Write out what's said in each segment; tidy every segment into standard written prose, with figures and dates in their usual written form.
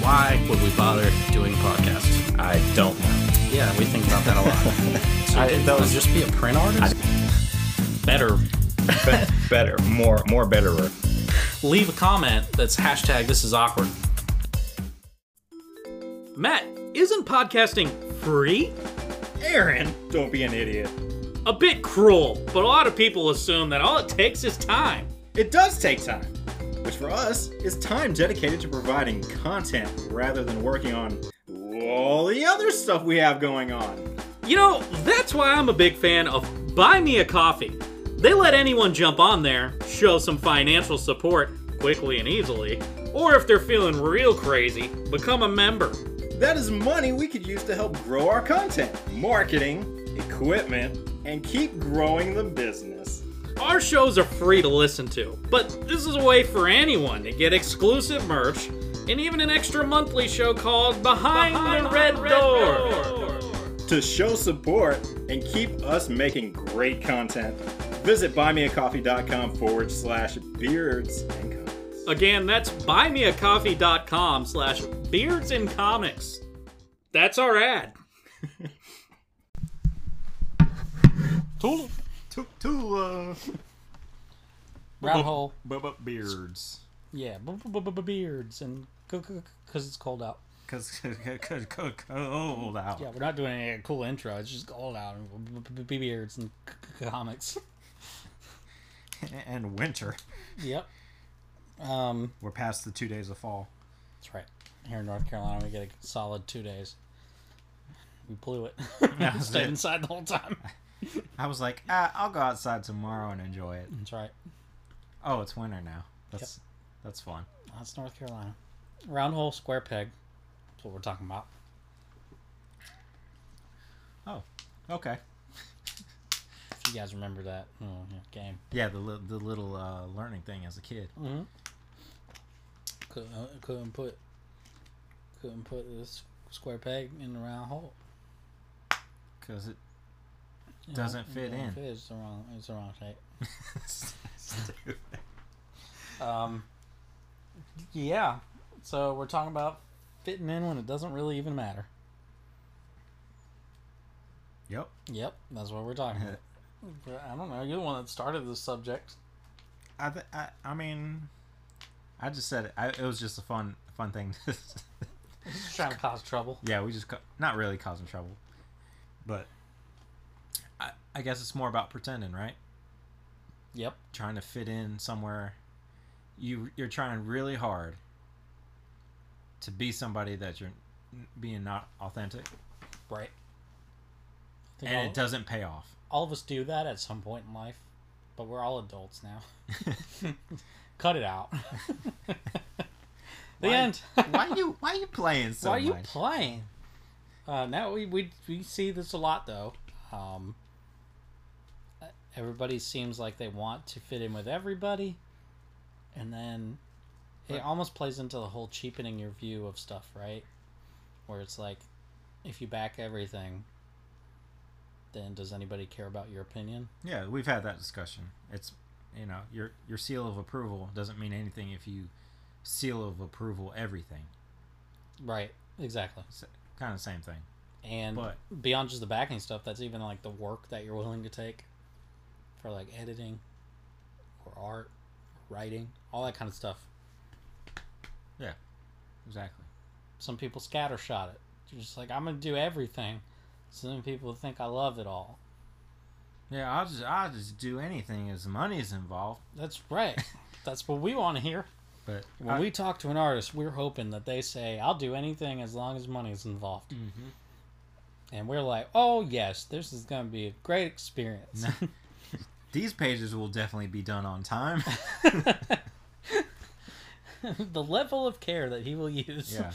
Why would we bother doing podcasts? I don't know. Yeah, we think about that a lot. So that would just be a print artist? Better. Better. More betterer. Leave a comment that's hashtag this is awkward. Matt, isn't podcasting free? Aaron, don't be an idiot. A bit cruel, but a lot of people assume that all it takes is time. It does take time, which for us is time dedicated to providing content rather than working on all the other stuff we have going on. You know, that's why I'm a big fan of Buy Me a Coffee. They let anyone jump on there, show some financial support quickly and easily, or if they're feeling real crazy, become a member. That is money we could use to help grow our content, marketing, equipment, and keep growing the business. Our shows are free to listen to, but this is a way for anyone to get exclusive merch and even an extra monthly show called Behind the Red Door. To show support and keep us making great content, visit buymeacoffee.com/beards and comics. Again, that's buymeacoffee.com/beards and comics. That's our ad. Tula. Tula. Round hole. Beards. Yeah, beards and because it's cold out. Cause cold out. Yeah, we're not doing any cool intro. It's just cold out and beards and comics. And winter. Yep. We're past the 2 days of fall. That's right. Here in North Carolina, we get a solid 2 days. We blew it. Stayed inside the whole time. I was like, I'll go outside tomorrow and enjoy it. That's right. Oh, it's winter now. That's fun. That's North Carolina. Round hole, square peg. That's what we're talking about. Oh, okay. If you guys remember that game. Yeah, the little learning thing as a kid. Mm-hmm. Couldn't put this square peg in the round hole because it doesn't fit in. It's the wrong shape. Stupid. Yeah. So we're talking about fitting in when it doesn't really even matter. Yep. That's what we're talking about. I don't know. You're the one that started this subject. I mean, I just said it. It was just a fun thing. Just trying to cause trouble. Yeah, we just not really causing trouble, but I guess it's more about pretending, right? Yep. Trying to fit in somewhere. You're trying really hard to be somebody that you're being not authentic. Right. And it doesn't pay off. All of us do that at some point in life, but we're all adults now. Cut it out. The end. Why are you playing so much? Why are you playing? Now we see this a lot though. Everybody seems like they want to fit in with everybody, and then it almost plays into the whole cheapening your view of stuff, right? Where it's like, if you back everything, then does anybody care about your opinion? Yeah, we've had that discussion. It's, your seal of approval doesn't mean anything if you seal of approval everything. Right, exactly. It's kind of the same thing. And beyond just the backing stuff, that's even like the work that you're willing to take for like editing or art, or writing, all that kind of stuff. Yeah, exactly. Some people scattershot it. You're just like, I'm gonna do everything, so then people think I love it all. Yeah, I'll just do anything as money is involved. That's right. That's what we want to hear. But when we talk to an artist, we're hoping that they say, I'll do anything as long as money's involved. Mm-hmm. And we're like, oh yes, this is gonna be a great experience. These pages will definitely be done on time. The level of care that he will use. Yeah.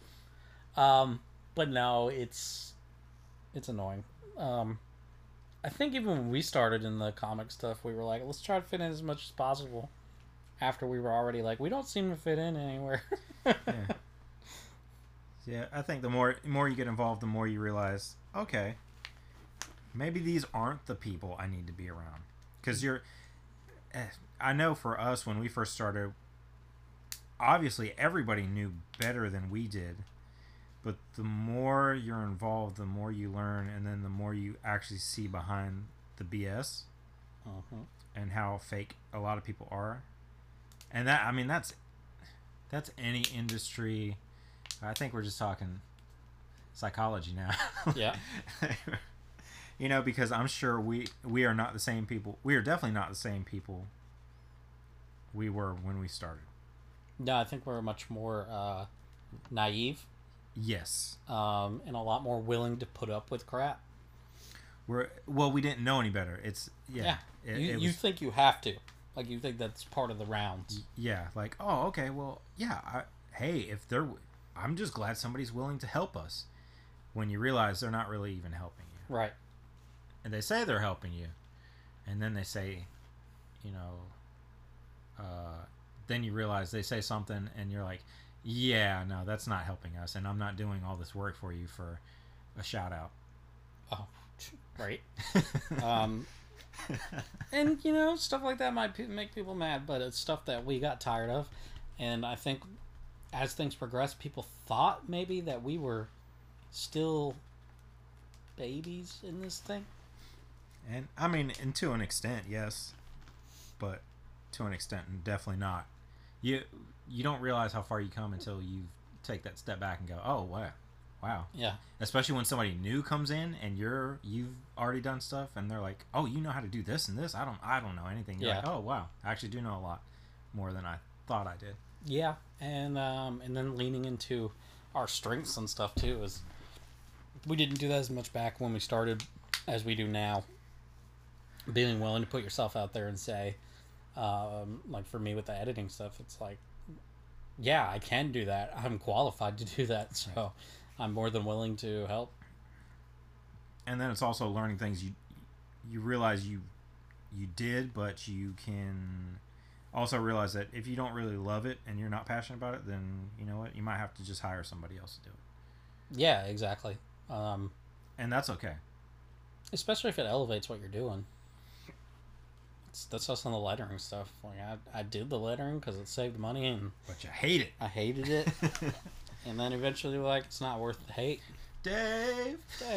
But no, it's annoying. I think even when we started in the comic stuff, we were like, let's try to fit in as much as possible. After we were already like, we don't seem to fit in anywhere. Yeah, I think the more you get involved, the more you realize, okay, maybe these aren't the people I need to be around. Because I know for us, when we first started, obviously everybody knew better than we did, but the more you're involved, the more you learn, and then the more you actually see behind the BS and how fake a lot of people are. And that, I mean, that's any industry. I think we're just talking psychology now. Yeah. You know, because I'm sure we are not the same people. We are definitely not the same people we were when we started. No, I think we're much more naive. Yes. And a lot more willing to put up with crap. We didn't know any better. It's yeah. You think you have to, like, you think that's part of the rounds. Yeah, like, oh, okay, well, yeah. I'm just glad somebody's willing to help us. When you realize they're not really even helping you, right? And they say they're helping you, and then they say, you know, then you realize they say something, and you're like, yeah, no, that's not helping us, and I'm not doing all this work for you for a shout out. Oh, right. And, you know, stuff like that might make people mad, but it's stuff that we got tired of. And I think as things progressed, people thought maybe that we were still babies in this thing. And, I mean, and to an extent, yes. But to an extent, definitely not. You don't realize how far you come until you take that step back and go, oh, wow. Yeah. Especially when somebody new comes in and you've already done stuff and they're like, oh, you know how to do this and this. I don't know anything. You're like, oh wow, I actually do know a lot more than I thought I did. Yeah, and then leaning into our strengths and stuff too is we didn't do that as much back when we started as we do now. Being willing to put yourself out there and say, like for me with the editing stuff, it's like, yeah, I can do that. I'm qualified to do that, so I'm more than willing to help. And then it's also learning things you realize you did, but you can also realize that if you don't really love it and you're not passionate about it, then you know what, you might have to just hire somebody else to do it. Yeah, exactly. And that's okay. Especially if it elevates what you're doing. That's us on the lettering stuff. Like I did the lettering because it saved money, and but you hate it. I hated it. And then eventually, like, it's not worth the hate. Dave.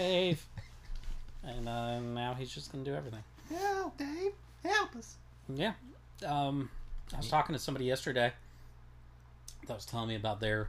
And now he's just going to do everything. Help, Dave. Help us. Yeah. I was talking to somebody yesterday that was telling me about their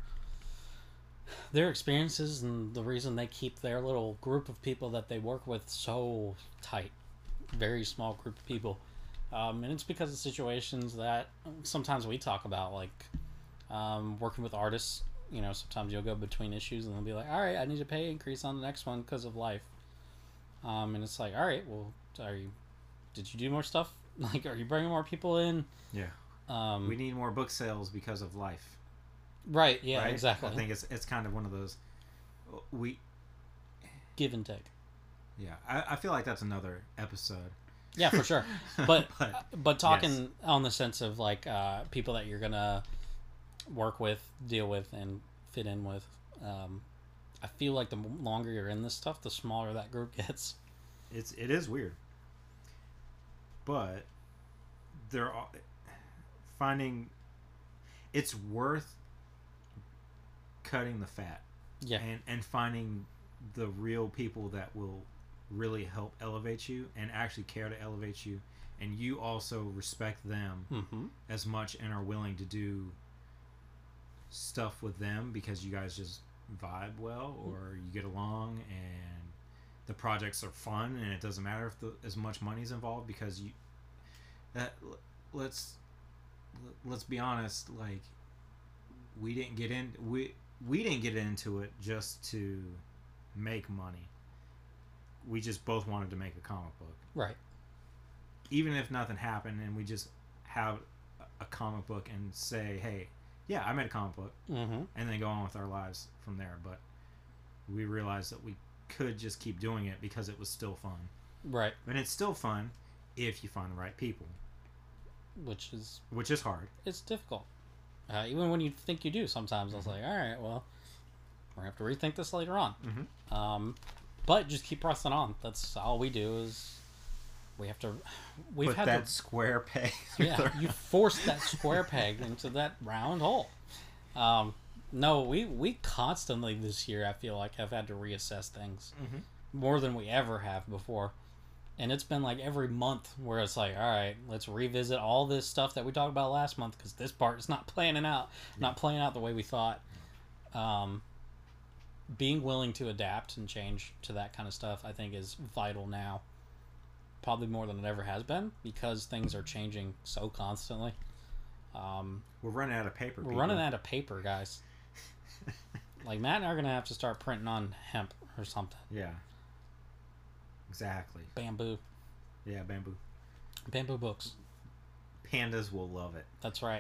experiences and the reason they keep their little group of people that they work with so tight. Very small group of people. And it's because of situations that sometimes we talk about, like working with artists. You know, sometimes you'll go between issues and they'll be like, all right, I need a pay increase on the next one because of life. And it's like, all right, well, did you do more stuff? Like, are you bringing more people in? Yeah. We need more book sales because of life. Right. Yeah, right? exactly. I think it's kind of one of those, give and take. Yeah. I feel like that's another episode. Yeah, for sure. But talking yes. on the sense of like, people that you're going to work with, deal with, and fit in with. I feel like the longer you're in this stuff, the smaller that group gets. It is weird, but they're finding it's worth cutting the fat. Yeah, and finding the real people that will really help elevate you and actually care to elevate you, and you also respect them as much and are willing to do stuff with them because you guys just vibe well or you get along and the projects are fun and it doesn't matter if as much money's involved because let's be honest, like we didn't get into it just to make money. We just both wanted to make a comic book, right? Even if nothing happened and we just have a comic book and say, hey, yeah, I made a comic book, and then go on with our lives from there. But we realized that we could just keep doing it because it was still fun. Right. And it's still fun if you find the right people. Which is hard. It's difficult. Even when you think you do, sometimes I was like, all right, well, we're going to have to rethink this later on. But just keep pressing on. That's all we do is... We have to. We've put had that square peg. Yeah, you forced that square peg into that round hole. No, we constantly this year, I feel like, have had to reassess things Mm-hmm. more than we ever have before. And it's been like every month where it's like, all right, let's revisit all this stuff that we talked about last month because this part is not playing out the way we thought. Being willing to adapt and change to that kind of stuff, I think, is vital now. Probably more than it ever has been because things are changing so constantly. We're running out of paper. We're running out of paper, guys. Like, Matt and I are going to have to start printing on hemp or something. Yeah. Exactly. Bamboo. Yeah, bamboo. Bamboo books. Pandas will love it. That's right.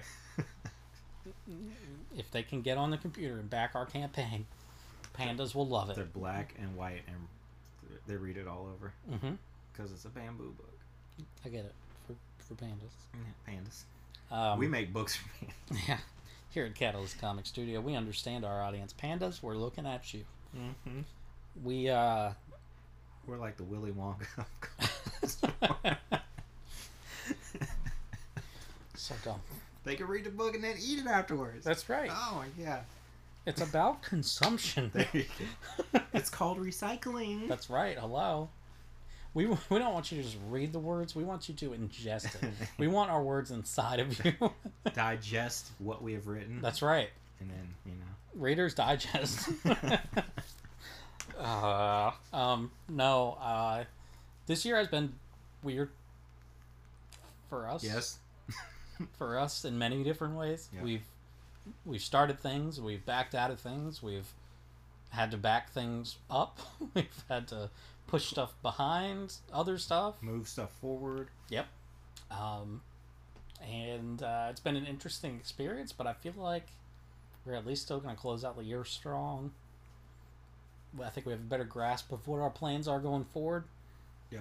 If they can get on the computer and back our campaign, pandas will love it. They're black and white, and they read it all over. Mm-hmm. Because it's a bamboo book. I get it. For pandas. Yeah, pandas. We make books for pandas. Yeah. Here at Catalyst Comic Studio, we understand our audience. Pandas, we're looking at you. Mm-hmm. We're like the Willy Wonka of comics. So dumb. They can read the book and then eat it afterwards. That's right. Oh, yeah. It's about consumption. There you go. It's called recycling. That's right. Hello. We don't want you to just read the words. We want you to ingest it. We want our words inside of you. Digest what we have written. That's right. And then, Reader's Digest. No. This year has been weird for us. Yes. For us in many different ways. Yep. We've started things. We've backed out of things. We've had to back things up. We've had to push stuff behind other stuff. Move stuff forward. Yep. And it's been an interesting experience, but I feel like we're at least still going to close out the year strong. I think we have a better grasp of what our plans are going forward. Yep.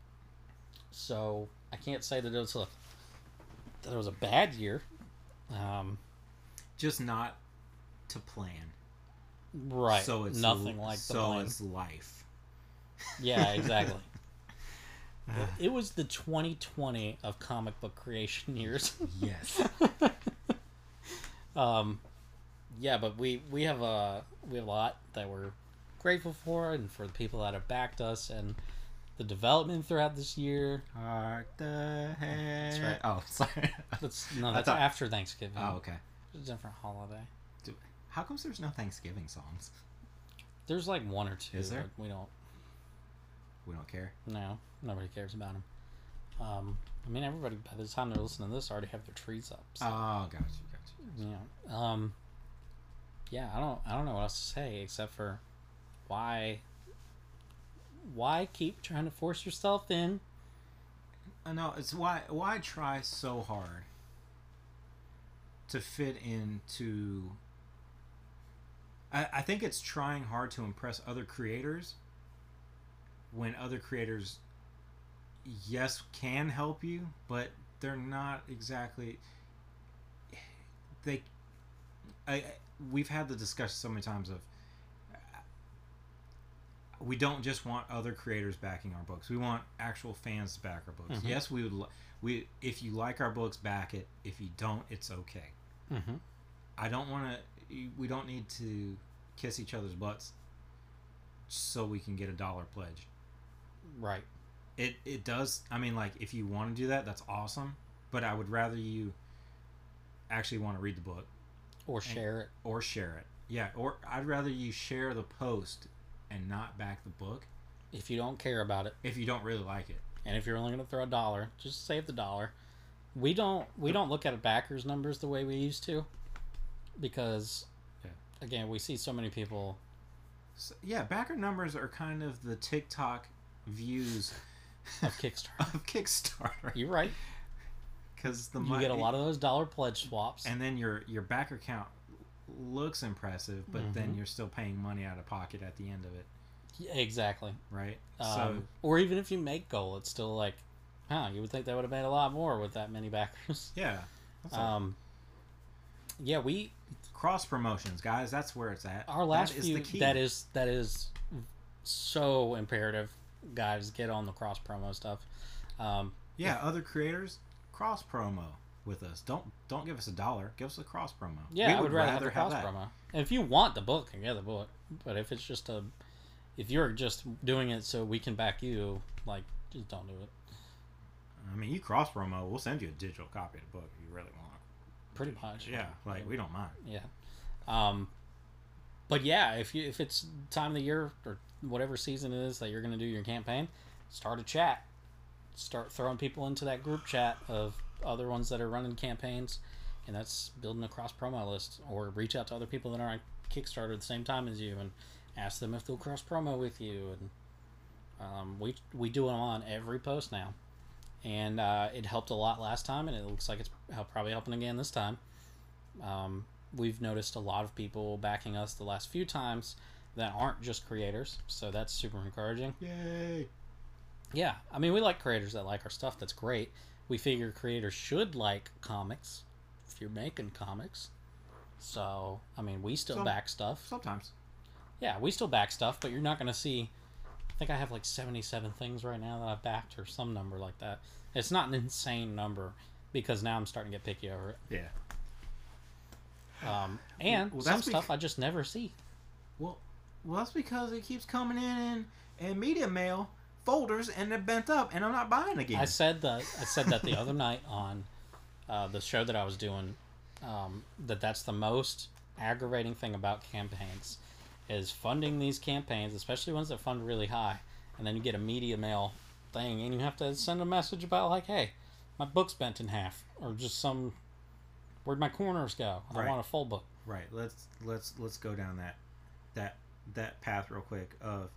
So I can't say that it was a bad year. Just not to plan. Right. So it's nothing like the plan. So it's life. Yeah, exactly. It was the 2020 of comic book creation years. Yes. Yeah, but we have a lot that we're grateful for, and for the people that have backed us and the development throughout this year. Hark the head. That's right. Oh, sorry. That's after Thanksgiving. Oh, okay. It's a different holiday. How comes there's no Thanksgiving songs? There's like one or two. Is there? But we don't care. No, nobody cares about them. I mean, everybody by the time they're listening to this already have their trees up. So, oh, gotcha. Yeah. Yeah. I don't know what else to say except for why keep trying to force yourself in? I know it's why try so hard to fit into. I think it's trying hard to impress other creators when other creators, yes, can help you, but they're not exactly. We've had the discussion so many times of we don't just want other creators backing our books. We want actual fans to back our books. Mm-hmm. Yes, we if you like our books, back it. If you don't, it's okay. Mm-hmm. I don't want to. We don't need to kiss each other's butts so we can get $1 pledge. Right. It does. I mean, like, if you want to do that, that's awesome. But I would rather you actually want to read the book. Or share it. Or share it. Yeah, or I'd rather you share the post and not back the book. If you don't care about it. If you don't really like it. And if you're only going to throw $1, just save the $1. We don't look at backers numbers the way we used to. Because, again, we see so many people. So, yeah, backer numbers are kind of the TikTok views of Kickstarter. You're right. Because you get a lot of those $1 pledge swaps, and then your backer count looks impressive, but then you're still paying money out of pocket at the end of it. Yeah, exactly. Right. Or even if you make goal, it's still like, you would think they would have made a lot more with that many backers. Yeah. Yeah, we cross promotions, guys. That's where it's at. Our last few, the key. That is so imperative, guys. Get on the cross promo stuff. Other creators cross promo with us. Don't give us $1. Give us a cross promo. Yeah, We I would rather have a cross that. promo. And if you want the book, then get the book. But if it's just if you're just doing it so we can back you, like, just don't do it. I mean, you cross promo, we'll send you a digital copy of the book if you really want. Pretty much. Yeah, like we don't mind. Yeah. But yeah, if it's time of the year or whatever season it is that you're going to do your campaign, start a chat. Start throwing people into that group chat of other ones that are running campaigns, and that's building a cross promo list. Or reach out to other people that are on Kickstarter at the same time as you and ask them if they'll cross promo with you. And we do them on every post now, and it helped a lot last time, and it looks like it's probably helping again this time. We've noticed a lot of people backing us the last few times that aren't just creators, so that's super encouraging. Yay! Yeah, I mean, we like creators that like our stuff. That's great. We figure creators should like comics if you're making comics. So, I mean, we still back stuff. Sometimes. Yeah, we still back stuff, but you're not going to see... I think I have like 77 things right now that I've backed, or some number like that. It's not an insane number, because now I'm starting to get picky over it. Yeah. And some stuff I just never see. Well, that's because it keeps coming in media mail folders, and they're bent up, and I'm not buying again. I said that the other night on the show that I was doing, that's the most aggravating thing about campaigns, is funding these campaigns, especially ones that fund really high, and then you get a media mail thing, and you have to send a message about, like, hey, my book's bent in half, or just where'd my corners go? I want a full book. Right. Let's go down that path real quick of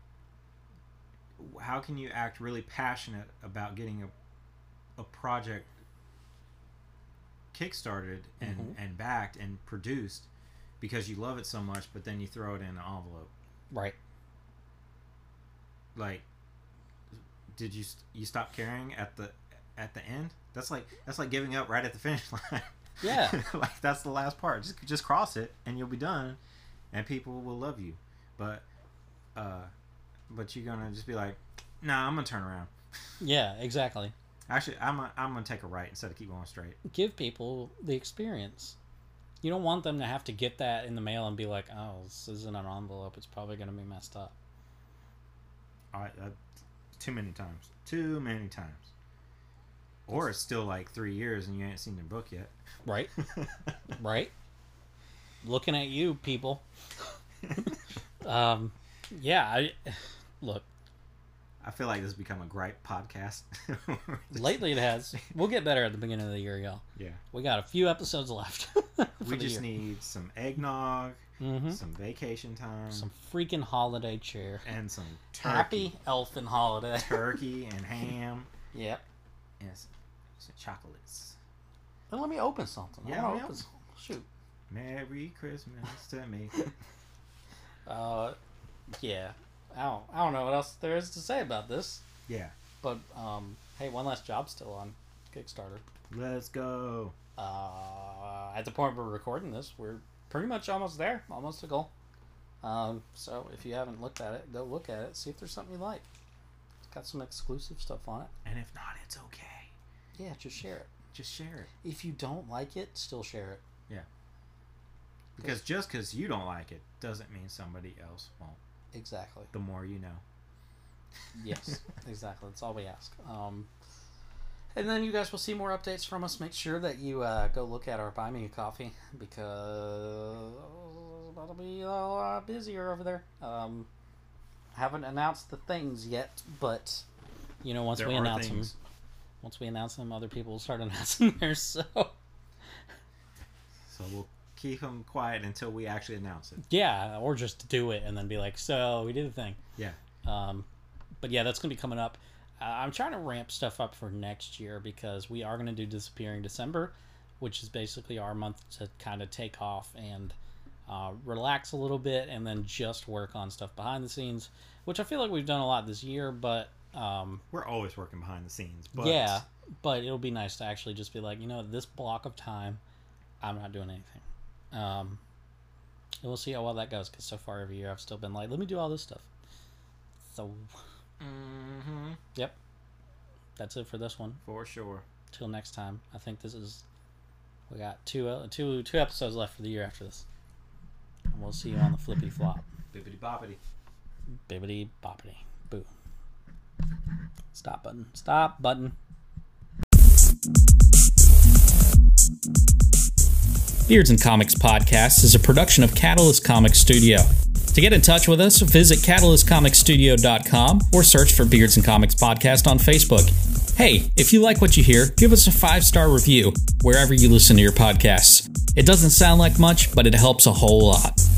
how can you act really passionate about getting a project kickstarted and backed and produced because you love it so much, but then you throw it in an envelope. Right. Like, did you stop caring at the end? That's like giving up right at the finish line. Yeah. Like, that's the last part. Just cross it and you'll be done, and people will love you. But you're gonna just be like, nah, I'm gonna turn around. Yeah, exactly. Actually, I'm gonna take a right instead of keep going straight. Give people the experience. You don't want them to have to get that in the mail and be like, oh, this isn't an envelope. It's probably gonna be messed up. Too many times. Or it's still like 3 years and you ain't seen their book yet. Right. Right. Looking at you, people. Yeah, look. I feel like this has become a gripe podcast. Lately it has. We'll get better at the beginning of the year, y'all. Yeah. We got a few episodes left. We just need some eggnog, some vacation time, some freaking holiday cheer, and some turkey. Happy elfin holiday. Turkey and ham. Yep. And some chocolates. Then let me open something. Yeah, open something. Shoot. Merry Christmas to me. Yeah. I don't know what else there is to say about this. Yeah. But hey, One Last Job still on Kickstarter. Let's go. At the point we're recording this, we're pretty much almost there, almost to goal. So if you haven't looked at it, go look at it, see if there's something you like. It's got some exclusive stuff on it. And if not, it's okay. Yeah, just share it. Just share it. If you don't like it, still share it. Yeah. Because just because you don't like it doesn't mean somebody else won't. Exactly. The more you know. Yes, exactly. That's all we ask. And then you guys will see more updates from us. Make sure that you go look at our Buy Me a Coffee, because it's about to be a lot busier over there. Haven't announced the things yet, but you know, once we announce them, other people will start announcing theirs. So we'll keep them quiet until we actually announce it. Yeah, or just do it and then be like, so we did the thing. Yeah. But yeah, that's gonna be coming up. I'm trying to ramp stuff up for next year, because we are going to do Disappearing December, which is basically our month to kind of take off and relax a little bit, and then just work on stuff behind the scenes, which I feel like we've done a lot this year, but we're always working behind the scenes. But yeah, but it'll be nice to actually just be like, you know, this block of time, I'm not doing anything. And we'll see how well that goes, because so far every year I've still been like, let me do all this stuff. So... Mm-hmm. Yep. That's it for this one. For sure. till next time. I think we got two episodes left for the year after this. And we'll see you on the flippity flop. Bibbidi boppity. Bibbidi boppity. Boo. Stop button. Stop button. Beards and Comics Podcast is a production of Catalyst Comics Studio. To get in touch with us, visit catalystcomicsstudio.com or search for Beards and Comics Podcast on Facebook. Hey, if you like what you hear, give us a 5-star review wherever you listen to your podcasts. It doesn't sound like much, but it helps a whole lot.